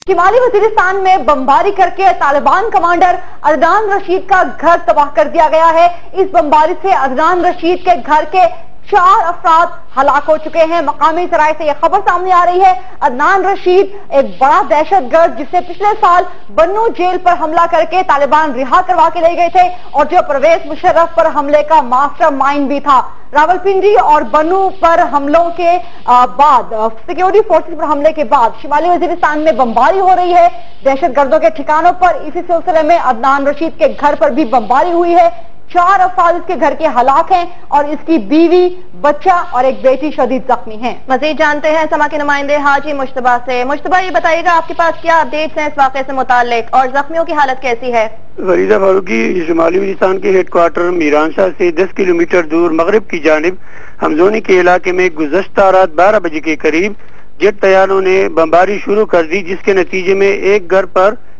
شمالی وزیرستان میں بمباری کرکے طالبان کمانڈر عدنان رشید کا گھر تباہ کر دیا گیا ہے۔ اس بمباری سے عدنان رشید کے گھر کے 4 افراد ہلاک ہو چکے ہیں۔ مقامی ذرائع سے یہ خبر سامنے آ رہی ہے۔ عدنان رشید ایک بڑا دہشت گرد جسے پچھلے سال بنو جیل پر حملہ کر کے طالبان رہا کروا کے لے گئے تھے اور جو پرویز مشرف پر حملے کا ماسٹر مائنڈ بھی تھا۔ راولپنڈی اور بنو پر حملوں کے بعد سیکیورٹی فورسز پر حملے کے بعد شمالی وزیرستان میں بمباری ہو رہی ہے دہشت گردوں کے ٹھکانوں پر۔ اسی سلسلے میں عدنان رشید کے گھر پر بھی بمباری ہوئی ہے۔ 4 افراد اس کے گھر کے ہلاک ہیں اور اس کی بیوی، بچہ اور ایک بیٹی شدید زخمی ہیں۔ مزید جانتے ہیں سما کے نمائندے حاجی مشتبہ سے۔ مشتبہ، یہ بتائیے گا آپ کے پاس کیا اپڈیٹس ہیں اس واقعے سے متعلق اور زخمیوں کی حالت کیسی ہے؟ فریدہ فاروقی، شمالی وزیرستان کے ہیڈ کوارٹر میران شاہ سے 10 کلومیٹر دور مغرب کی جانب ہمزونی کے علاقے میں گزشتہ رات 12 بجے کے قریب جیٹ طیاروں نے بمباری شروع کر دی، جس کے نتیجے میں ایک گھر پر